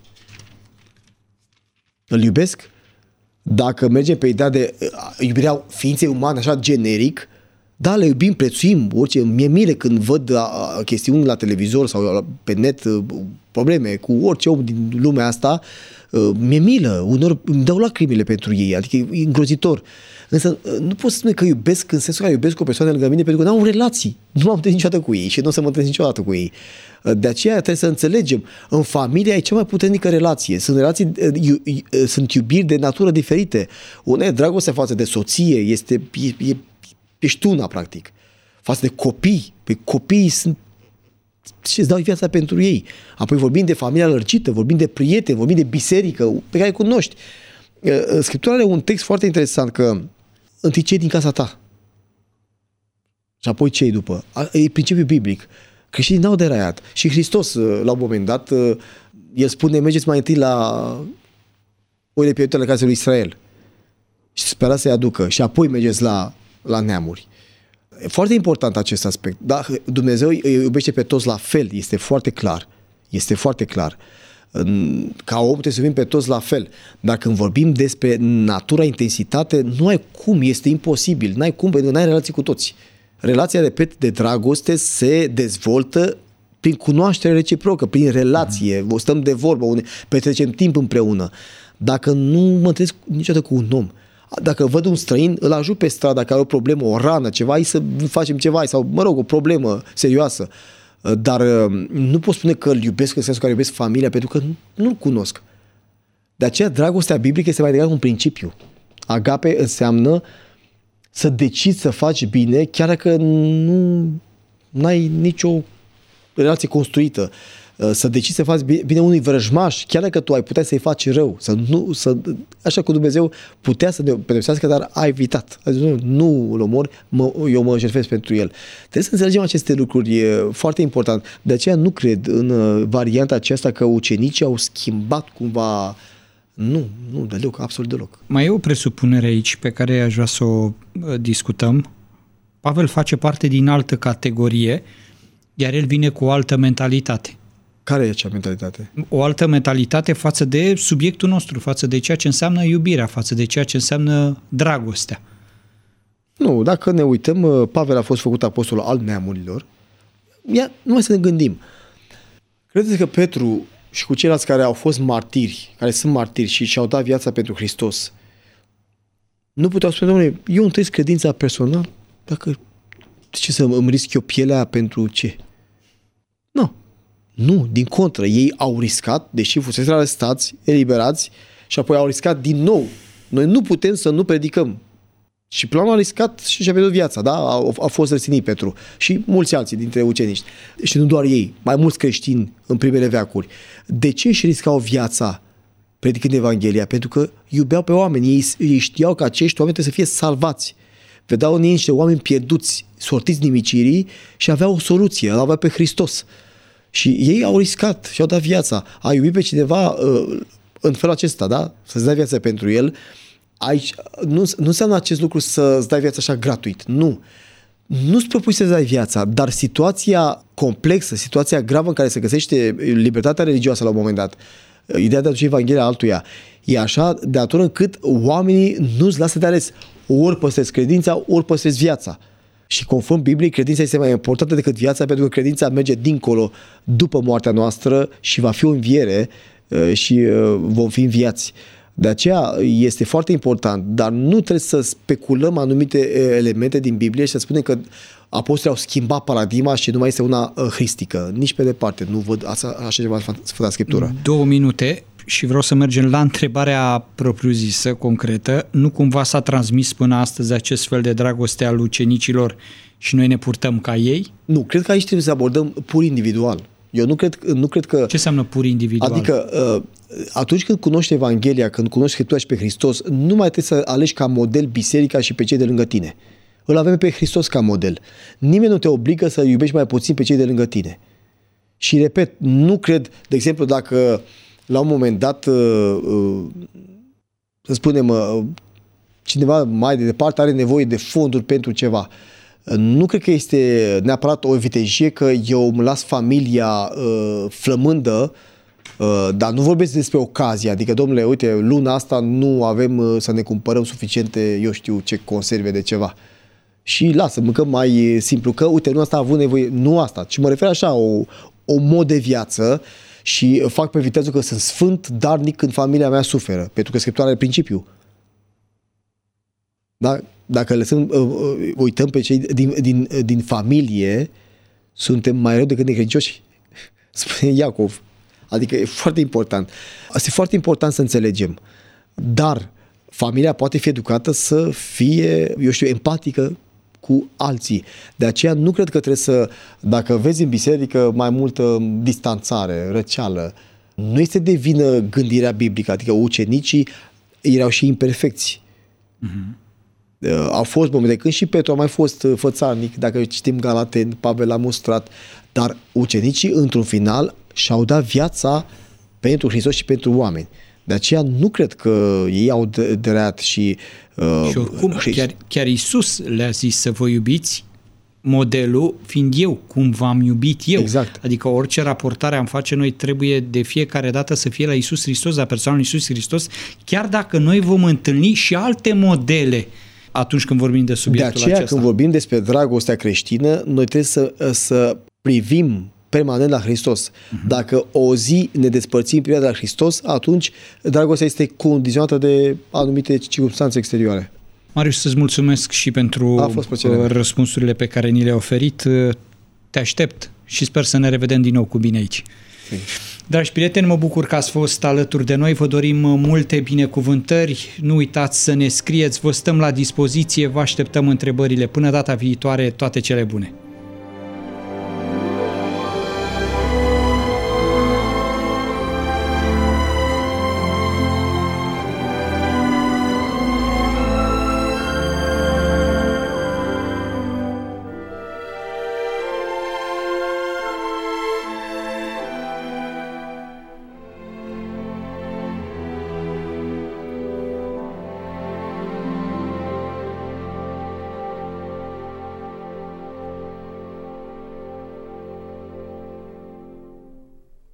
Îl iubesc? Dacă mergem pe ideea de iubirea ființei umane, așa generic, da, le iubim, prețuim, orice. Mi-e mire când văd a, a, chestiuni la televizor sau la, pe net, a, probleme cu orice om din lumea asta, a, mi-e milă, uneori îmi dau lacrimile pentru ei, adică e îngrozitor. Însă nu pot să spun că iubesc în sensul că iubesc o persoană lângă mine pentru că nu am relații, nu m-am întâlnit niciodată cu ei și nu o să mă întâlnesc niciodată cu ei. De aceea trebuie să înțelegem, în familie e cea mai puternică relație, sunt relații, iu, sunt iubiri de natură diferite. Una e dragostea față de soție, este e, e, ești una, practic. Față de copii. Păi copiii sunt și îți dau viața pentru ei. Apoi vorbim de familia lărgită, vorbim de prieteni, vorbim de biserică pe care îi cunoști. Scriptura are un text foarte interesant că întâi cei din casa ta și apoi cei după. E principiul biblic. Creștinii n-au deraiat. Și Hristos, la un moment dat, el spune, mergeți mai întâi la oile pierdute ale casei lui Israel și sperați să-i aducă și apoi mergeți la la neamuri. E foarte important acest aspect. Da, Dumnezeu îi iubește pe toți la fel, este foarte clar. Este foarte clar. Ca om trebuie să iubim pe toți la fel. Dar când vorbim despre natura, intensitate, nu ai cum, este imposibil. N-ai cum, pentru că n-ai relații cu toți. Relația, repet, de dragoste se dezvoltă prin cunoaștere reciprocă, prin relație. Mm. Stăm de vorbă, petrecem timp împreună. Dacă nu mă întâlnesc niciodată cu un om, dacă văd un străin, îl ajut pe stradă, dacă are o problemă, o rană, ceva, hai să facem ceva, sau, mă rog, o problemă serioasă. Dar nu pot spune că îl iubesc în sensul că iubesc familia, pentru că nu-l cunosc. De aceea, dragostea biblică este mai degrabă un principiu. Agape înseamnă să decizi să faci bine, chiar dacă nu ai nicio relație construită. Să decizi să faci bine unui vrăjmaș, chiar dacă tu ai putea să-i faci rău. Să nu, să, așa cum Dumnezeu putea să ne pedepsească, dar a evitat. A zis, nu, nu îl omor, mă, eu mă jertfesc pentru el. Trebuie să înțelegem aceste lucruri, e foarte important. De aceea nu cred în varianta aceasta că ucenicii au schimbat cumva. Nu, nu, deloc, absolut deloc. Mai e o presupunere aici pe care aș vrea să o discutăm. Pavel face parte din altă categorie, iar el vine cu o altă mentalitate. Care e acea mentalitate? O altă mentalitate față de subiectul nostru, față de ceea ce înseamnă iubirea, față de ceea ce înseamnă dragostea. Nu, dacă ne uităm, Pavel a fost făcut apostol al neamurilor. Ia, numai să ne gândim. Credeți că Petru și cu ceilalți care au fost martiri, care sunt martiri și și-au dat viața pentru Hristos, nu puteau spune, domnule, eu îmi trăiesc credința personal, dacă de ce să îmi risc eu pielea pentru ce? Nu. Nu, din contră, ei au riscat, deși fusese arestați, eliberați și apoi au riscat din nou. Noi nu putem să nu predicăm. Și până a riscat și și-a pierdut viața, da? A, a fost răstignit Petru și mulți alții dintre ucenici. Și nu doar ei, mai mulți creștini în primele veacuri. De ce își riscau viața predicând Evanghelia, pentru că iubeau pe oameni. Ei, ei știau că acești oameni trebuie să fie salvați. Vedeau în ei niște oameni pierduți, sortiți nimicirii și aveau o soluție, îl aveau pe Hristos. Și ei au riscat și au dat viața. A iubi pe cineva uh, în felul acesta, da? Să-ți dai viața pentru el. Aici, nu, nu înseamnă acest lucru să-ți dai viața așa gratuit. Nu. Nu-ți propui să-ți dai viața, dar situația complexă, situația gravă în care se găsește libertatea religioasă la un moment dat, ideea de a duce Evanghelia altuia, e așa de atunci încât oamenii nu-ți lasă de ales. Ori păstrezi credința, ori păstrezi viața. Și conform Bibliei, credința este mai importantă decât viața, pentru că credința merge dincolo după moartea noastră și va fi o înviere și vom fi înviați. De aceea este foarte important, dar nu trebuie să speculăm anumite elemente din Biblie și să spunem că apostolii au schimbat paradigma și nu mai este una hristică. Nici pe departe. Nu văd așa, așa ceva în Sfânta Scriptură. Două minute și vreau să mergem la întrebarea propriu-zisă, concretă. Nu cumva s-a transmis până astăzi acest fel de dragoste al ucenicilor și noi ne purtăm ca ei? Nu, cred că aici trebuie să abordăm pur individual. Eu nu cred, nu cred că... Ce înseamnă pur individual? Adică atunci când cunoști Evanghelia, când cunoști Scriptura și pe Hristos, nu mai trebuie să alegi ca model biserica și pe cei de lângă tine. Îl avem pe Hristos ca model. Nimeni nu te obligă să iubești mai puțin pe cei de lângă tine. Și repet, nu cred, de exemplu, dacă la un moment dat, să spunem, cineva mai de departe are nevoie de fonduri pentru ceva, nu cred că este neapărat o vitejie că eu îmi las familia uh, flămândă, uh, dar nu vorbesc despre ocazie. Adică, domnule, uite, luna asta nu avem uh, să ne cumpărăm suficiente, eu știu ce, conserve de ceva. Și lasă, mâncăm mai simplu, că, uite, nu asta a avut nevoie, nu asta, ci mă refer așa, o, o mod de viață și fac pe viteză că sunt sfânt, darnic când familia mea suferă, pentru că Scriptura are principiu. Da? Dacă lăsăm, uh, uităm pe cei din, din, din familie, suntem mai rău decât necredincioși, spune Iacov. Adică e foarte important. Este foarte important să înțelegem. Dar familia poate fi educată să fie, eu știu, empatică cu alții. De aceea nu cred că trebuie să, dacă vezi în biserică mai multă distanțare, răceală, nu este de vină gândirea biblică. Adică ucenicii erau și imperfecți. Uh-huh. Au fost momente când și Petru a mai fost fățarnic, dacă citim Galateni, Pavel a mostrat, dar ucenicii într-un final și-au dat viața pentru Hristos și pentru oameni. De aceea nu cred că ei au dreat și... Uh, și oricum, chiar, chiar Iisus le-a zis să vă iubiți, modelul fiind eu, cum v-am iubit eu. Exact. Adică orice raportare am face, noi trebuie de fiecare dată să fie la Iisus Hristos, la persoana lui Iisus Hristos, chiar dacă noi vom întâlni și alte modele atunci când vorbim de subiectul acesta. De aceea, când vorbim despre dragostea creștină, noi trebuie să, să privim permanent la Hristos. Uh-huh. Dacă o zi ne despărțim privirea de la Hristos, atunci dragostea este condiționată de anumite circunstanțe exterioare. Marius, să-ți mulțumesc și pentru răspunsurile pe care ni le-ai oferit. Te aștept și sper să ne revedem din nou cu bine aici. Bine. Dragi prieteni, mă bucur că ați fost alături de noi, vă dorim multe binecuvântări, nu uitați să ne scrieți, vă stăm la dispoziție, vă așteptăm întrebările. Până data viitoare, toate cele bune!